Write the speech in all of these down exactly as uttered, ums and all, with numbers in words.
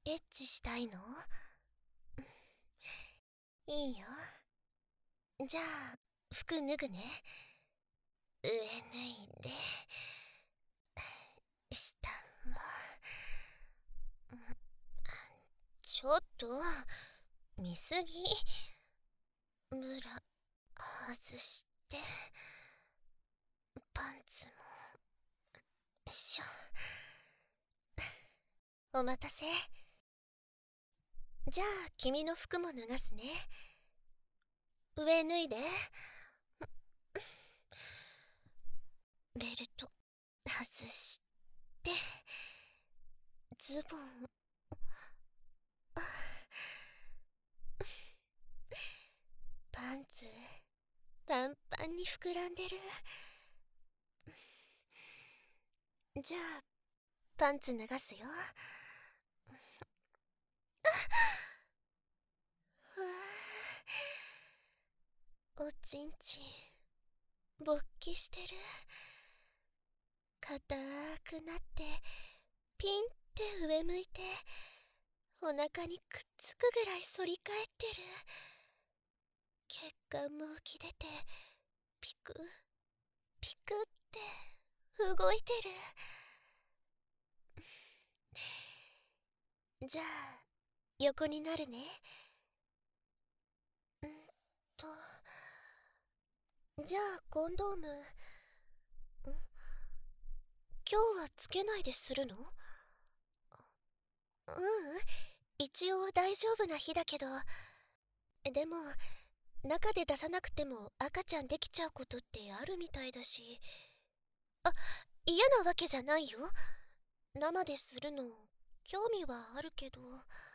エッチしたいの？いいよ。じゃあ服脱ぐね。上脱いで下も。ちょっと見すぎ。ブラ外してパンツも。よいしょ。お待たせ。じゃあ君の服も脱がすね。上脱いで。ベルト外してズボン。パンツパンパンに膨らんでる。じゃあパンツ脱がすよ。おちんちん勃起してる。硬くなってピンって上向いてお腹にくっつくぐらい反り返ってる。血管も浮き出てピクピクって動いてる。じゃあ横になるね。んとじゃあコンドームん今日はつけないでするの？ううん一応大丈夫な日だけど。でも中で出さなくても赤ちゃんできちゃうことってあるみたいだし。あ、嫌なわけじゃないよ。生でするの興味はあるけど。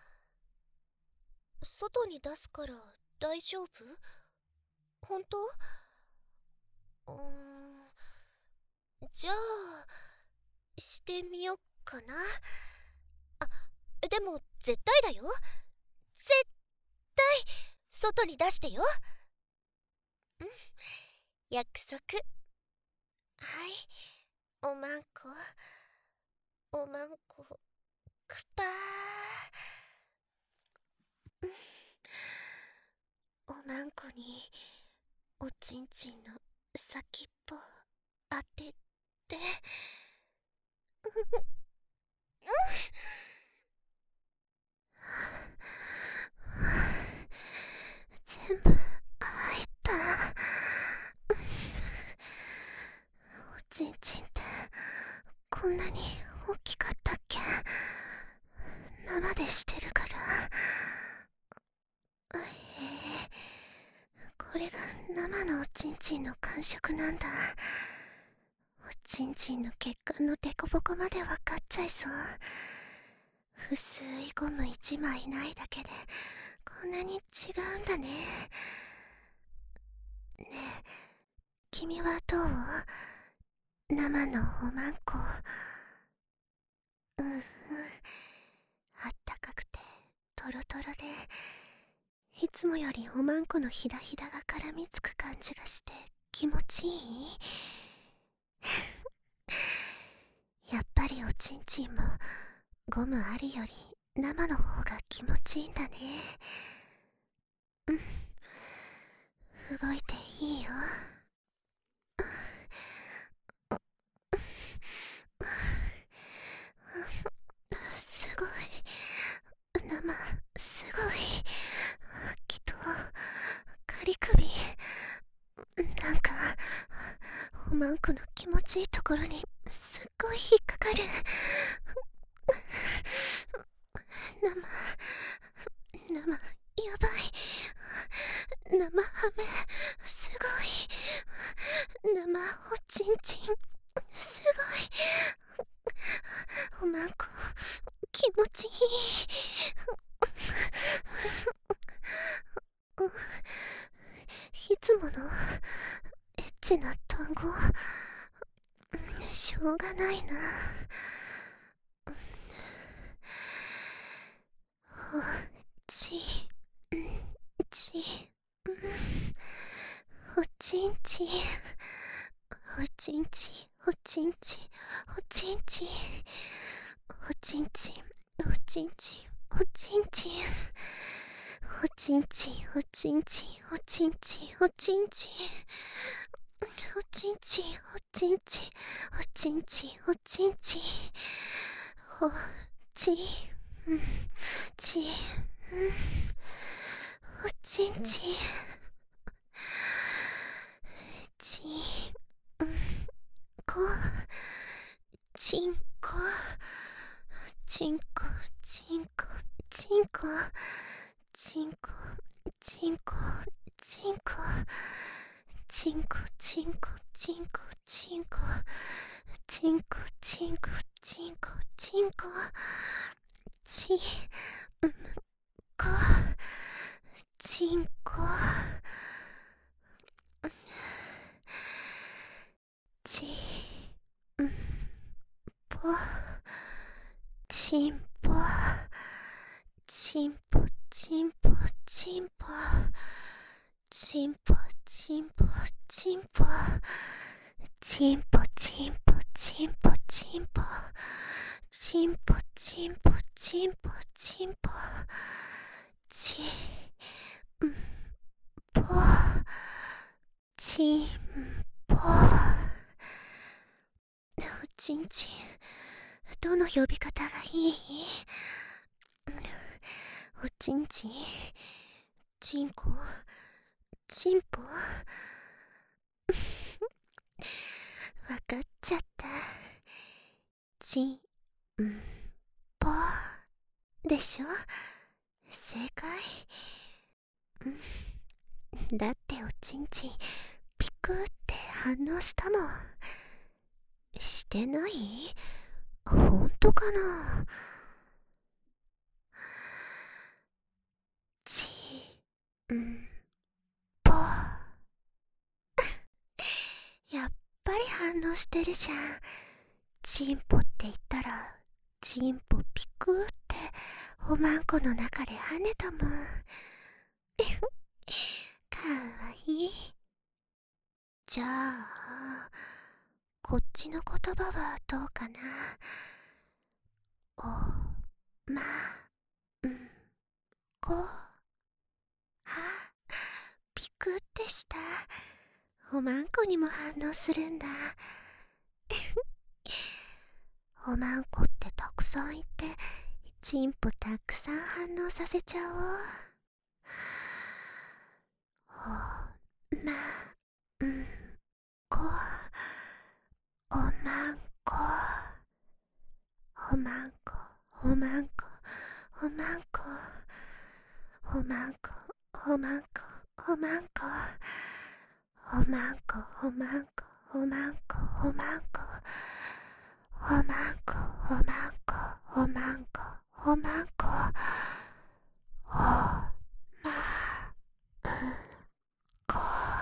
外に出すから大丈夫？本当？うーんじゃあしてみよっかな。あ、でも絶対だよ。絶対外に出してよ。うん、約束。はい、おまんこおまんこくぱー。おまんこにおちんちんの先っぽ当てて。全部入った。おちんちんってこんなに大きかったっけ？生でしてるから。へえ、これが生のおちんちんの感触なんだ。おちんちんの血管のデコボコまで分かっちゃいそう。薄いゴム一枚ないだけでこんなに違うんだね。ねえ、君はどう？生のおまんこ。うんうん、あったかくてトロトロで、いつもよりおまんこのひだひだが絡みつく感じがして気持ちいい。やっぱりおちんちんもゴムありより生の方が気持ちいいんだね。うん、動いていいよ。すごい生、すごい。きっと仮首。なんかおまんこの気持ちいいところにすっごい引っかかる。生生やばい。生ハメすごい。生おちんちんすごい。おまんこ気持ちいい。いつものエッチな単語しょうがないな。おちんちんおちんちんおちんちんおちんちんおちんちんおちんちんおちんちんおちんちん、おちんちん、おちんちん、おちんちん、おちんちん、おちんちん、おちんちん、おちんちん、おちんちん、おちんちん、おちんちん、ちんこ、ちんこ、ちんこ、ちんこ、ちんこ、ちんこ、ちんこ、ちんこ、ちんこ、ちんこ、ちんこ、ちんこ、ちんこ、ちんこ、ちんこ、ちんこ、ちんこ、ちんこ、ちんぽ、ちんぽ、ちんぽ、ちんぽ、ちんぽ、ちんぽ、ちんぽ、ちんぽ、ちんぽ、ちんぽ、ちんぽ、ちんぽ、ちんぽ、ちんぽ、ちんぽ、ちんぽ、ちんぽ、ちんぽ、おちんちん、どの呼び方がいい？おちんちん、ちんこ、ちんぽ。わかっちゃった。ちんぽでしょ？正解。だっておちんちんピクって反応したもん。してない？ほんとかな？ちんぽやっぱり反応してるじゃん。チンポって言ったらチンポピクっておまんこの中で跳ねたもん。かわいい。じゃあこっちの言葉はどうかな。おまんこはピクってした。おまんこにも反応するんだ。おまんこってたくさんいてチンポたくさん反応させちゃおう。おまんこ、おまんこ、おまんこ、おまんこ、おまんこ、おまんこ、おまんこ、おまんこ、おまんこ、おまんこ、おまんこ、おまんこ、おまんこ、おまんこ、おまんこ、おまんこ、おまんこ、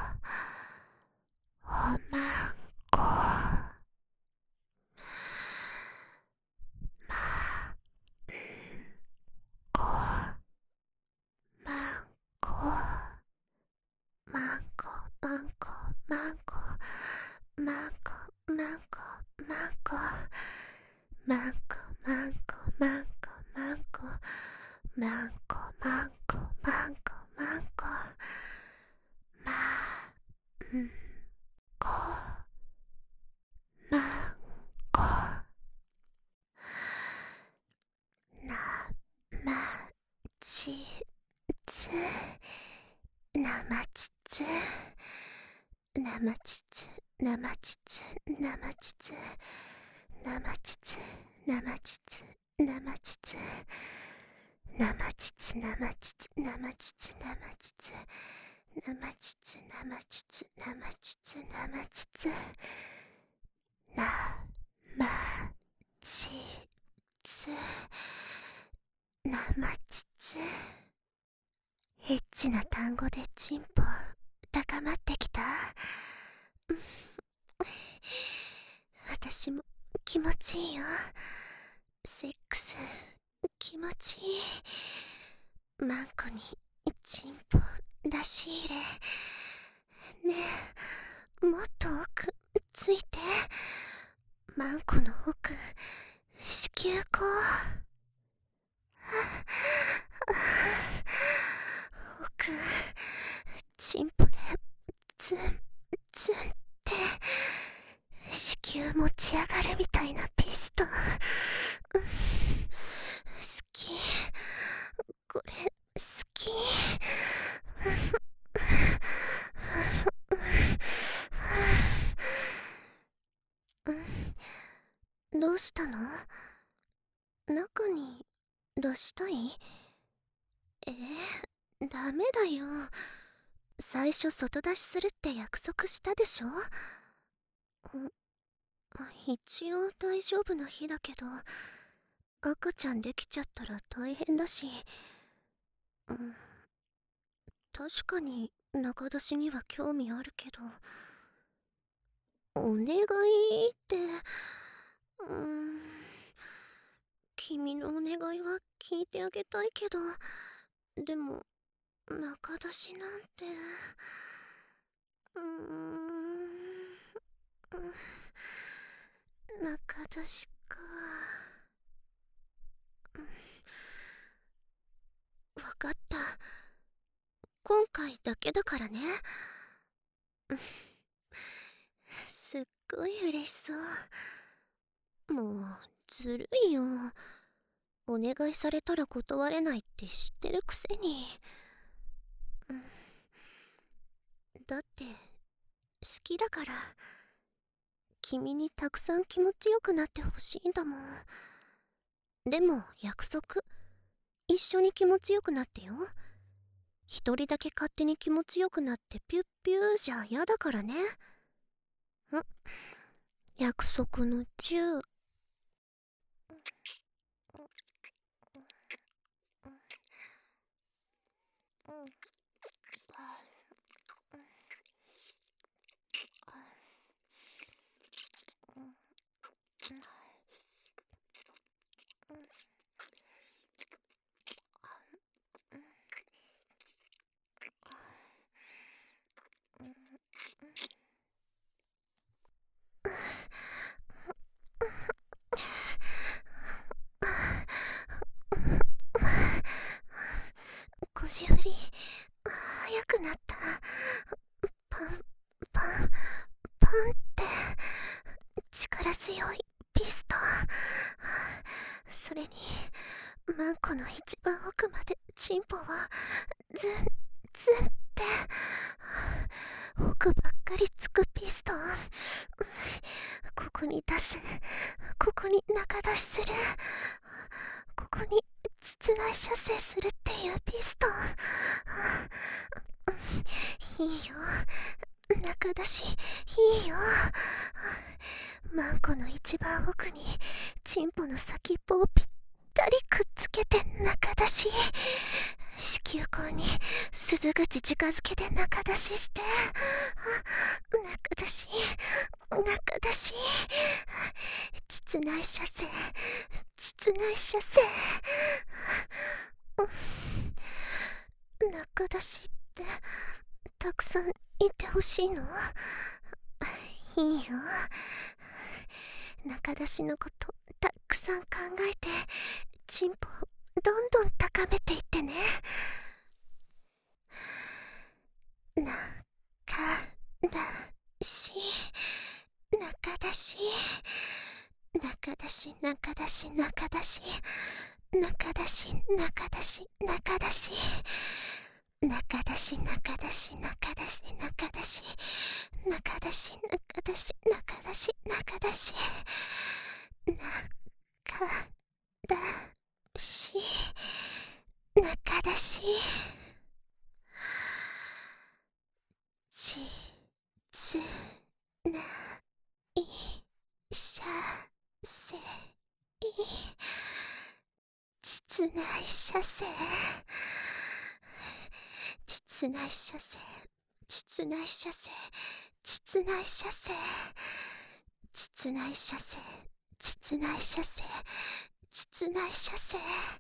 おまんこ、まこ、まんこ、まんこ、まんこ、まんこ、まんこ、まんこ、まんこ、まんこ、まんこ、まんこ、まんこ、まんこ、まんこ、まんこ、まんこ、まんこ、まんこ、なまちつ、なまちつ、なまちつ、なまちつ、なまちつ、なまちつ、なまちつ、なまちつ、なまちつ、なまちつ、なまちつ、なまちつ、なまちつ、なまちつ、なまちつ、なまちつ、なまちつ、なまちつ。エッチな単語でチンポ高まってきた。私も気持ちいいよ。セックス気持ちいい。マンコにチンポ出し入れ。ねえ、もっと奥ついて。マンコの奥子宮口。 したの？中に出したい？えー、ダメだよ。最初外出しするって約束したでしょ？一応大丈夫な日だけど、赤ちゃんできちゃったら大変だし、うん、確かに中出しには興味あるけど、お願いって、うん、君のお願いは聞いてあげたいけど、でも中出しなんて、うーん、中出しか。わかった。今回だけだからね。すっごい嬉しそう。もうずるいよ。お願いされたら断れないって知ってるくせに。だって好きだから、君にたくさん気持ちよくなってほしいんだもん。でも約束、一緒に気持ちよくなってよ。一人だけ勝手に気持ちよくなってピュッピューじゃ嫌だからね。ん？約束のじゅう。腰振り速くなった。パンパンパンって力強いピストン。それにマンコの一番奥までチンポはズンズンって奥ばっかりつくピストン。ここに出す、ここに中出しする、ここに膣内射精するっていうピストン。いいよ、中出しいいよ。マンコの一番奥にチンポの先っぽをぴったりくっつけて中出し、子宮口に鈴口近づけて中出しして、中出し中出し、膣内射精膣内射精。中出しってたくさんいてほしいの？いいよ、中出しのことたくさん考えてチンポをどんどん高めていってね。中出し中出し中出し中出し中出し中出し中出し中出し中出し中出し中出し中出し中出し中出し中出し中出し中出し中出し、ちつない射精、膣内射精、膣内射精、膣内射精、膣内射精、膣内射精、膣内射精、膣内射精、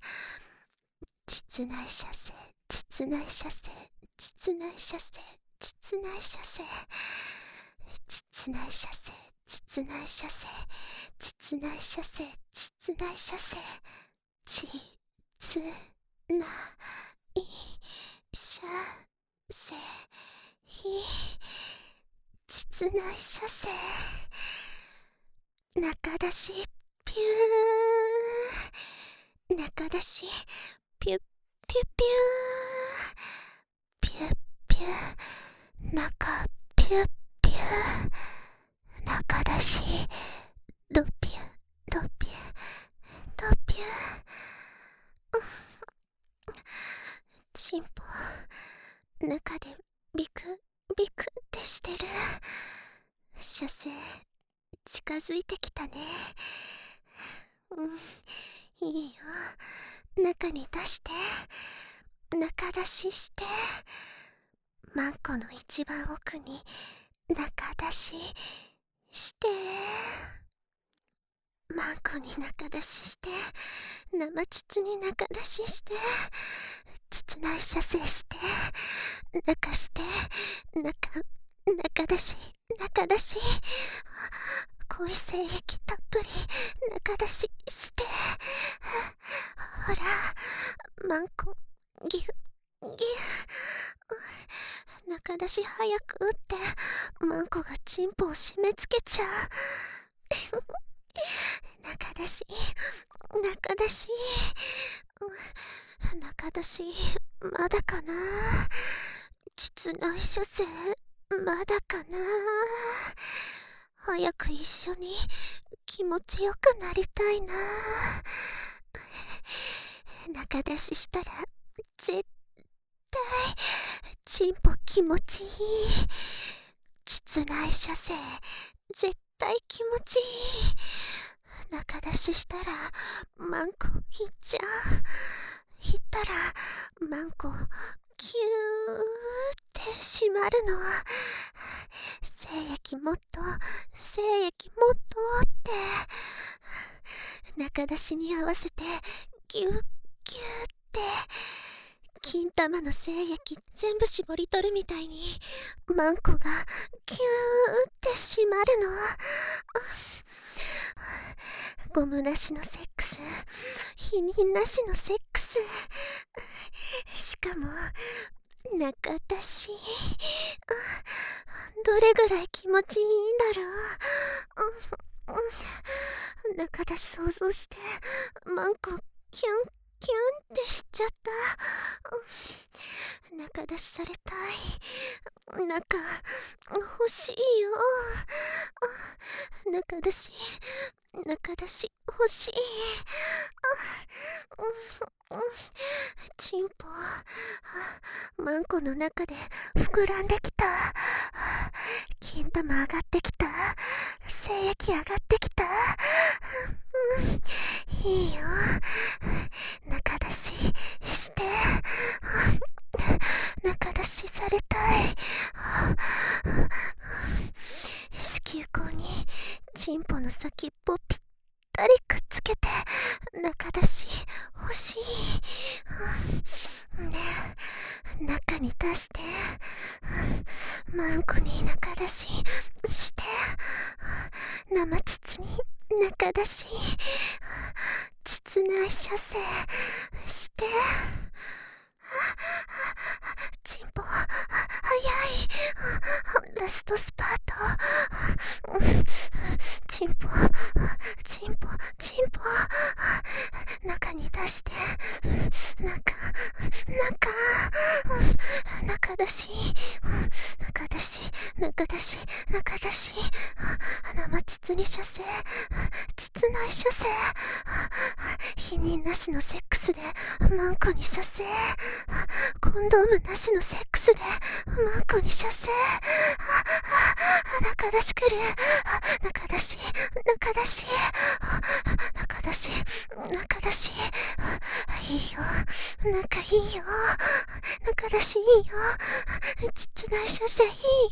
膣内射精、膣内射精、膣内射精、膣内射精、膣内射精、膣内射精、膣内射精、膣内射精、ちつない射精、膣内射精、中出しピュー、中出しピュッピュピュー、ピュッピュー、中ピュッピュー、中出しドピュドチンポ中でビクビクってしてる。射精近づいてきたね。うん、いいよ、中に出して、中出しして、マンコの一番奥に中出しして、マンコに中出しして、生膣に中出しして、膣内射精して、中して、中、中出し、中出し、濃い精液たっぷり中出しして、ほら、マンコ、ギュッ、ギュッ、中出し早く打って、マンコがチンポを締め付けちゃう。中出し、中出し、中出し、まだかな。膣内射精、まだかな。早く一緒に気持ちよくなりたいな。中出ししたら絶対チンポ気持ちいい。膣内射精絶対気持ちいい。中出ししたらマンコいっちゃう。いったらマンコキューって締まるの。精液もっと精液もっとって中出しに合わせてギュッギュッって金玉の精液全部絞り取るみたいにマンコがキューって締まるの。ゴムなしのセックス、避妊なしのセックス、しかも中出し、どれぐらい気持ちいいんだろう。中出し想像してマンコキュンキュンってしちゃった。中出しされたい。中欲しいよ。中出し中出し欲しい。チンポマンコの中で膨らんできた。金玉上がってきた。精液上がってきた。いいよ、中出しして。中出しされたい。子宮口にチンポの先っぽぴったりくっつけて中出し欲しい。ねえ、中に出してマンコに中出しして生膣に中出し膣内射精してチンポ早い。ラストスパート。チンポチンポチンポ中に出して中中中出し中出し中出し中出し生膣に射精膣内射精避妊なしのセックスでマンコに射精コンドームなしのセックスでマンコに射精中出し来る中出し中出し中出し中出しいいよ中いいよ中出しいいよ膣内射精い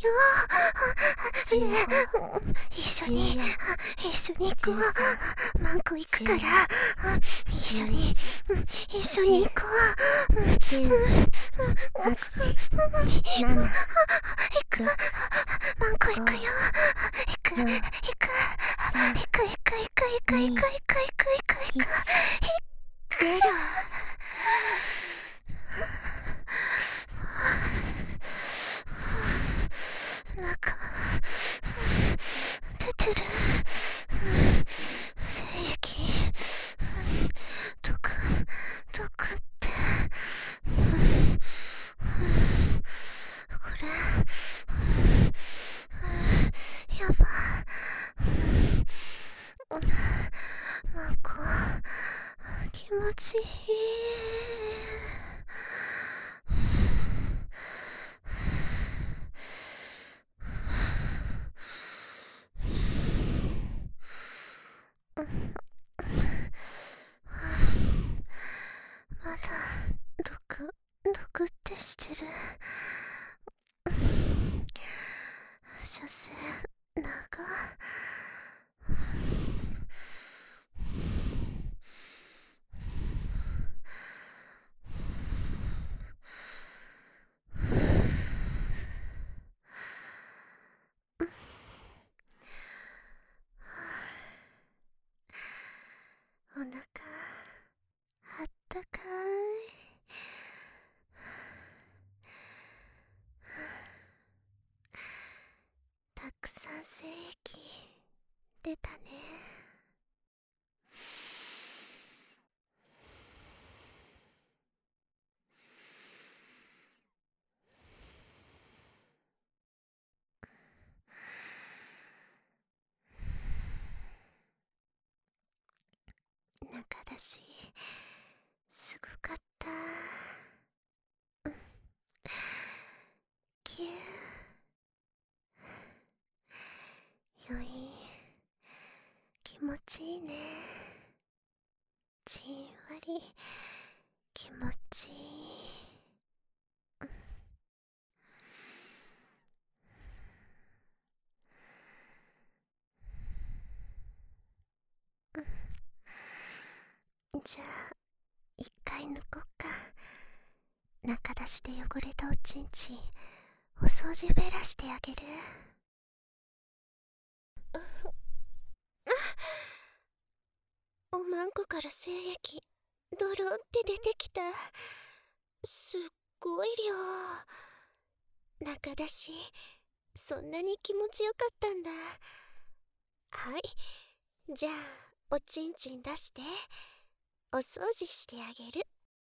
いよね一緒に一緒に行こうマンコ行くから一緒に一緒に行こうきゅう、はち、なな、 行くマンコ行くよ行く行く行く行く行く行く行く行く行く行く行く行くゼロ。 なんか出てる精液毒毒ってこれやばマンコしい。まだ毒毒ってしてる。射精長。お腹あったかい。たくさん精液出たね。中だしすごかった。キューよい、気持ちいいね。じんわり気持ちいい。じゃあ一回抜こっか。中出しで汚れたおちんちんお掃除フェラしてあげる。おまんこから精液ドロって出てきた。すっごい量。中出しそんなに気持ちよかったんだ。はい、じゃあおちんちん出してお掃除してあげる。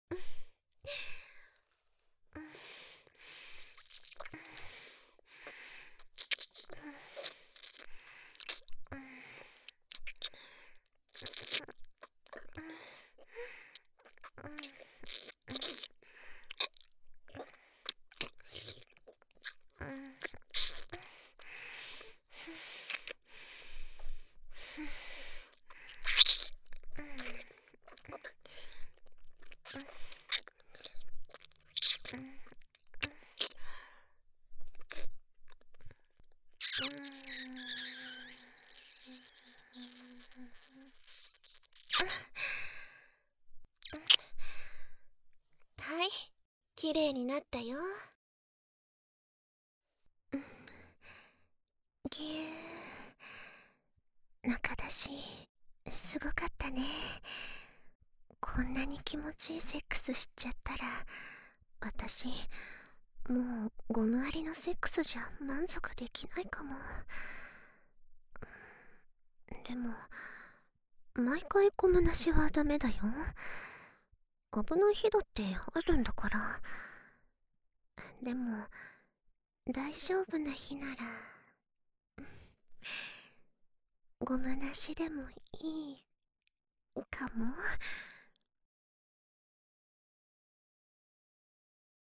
はい、きれいになったよ。ぎゅー、中だしすごかったね。こんなに気持ちいいセックスしちゃったら私もうゴムありのセックスじゃ満足できないかも。でも毎回ゴムなしはダメだよ。危ない日だってあるんだから。でも大丈夫な日ならゴムなしでもいいかも。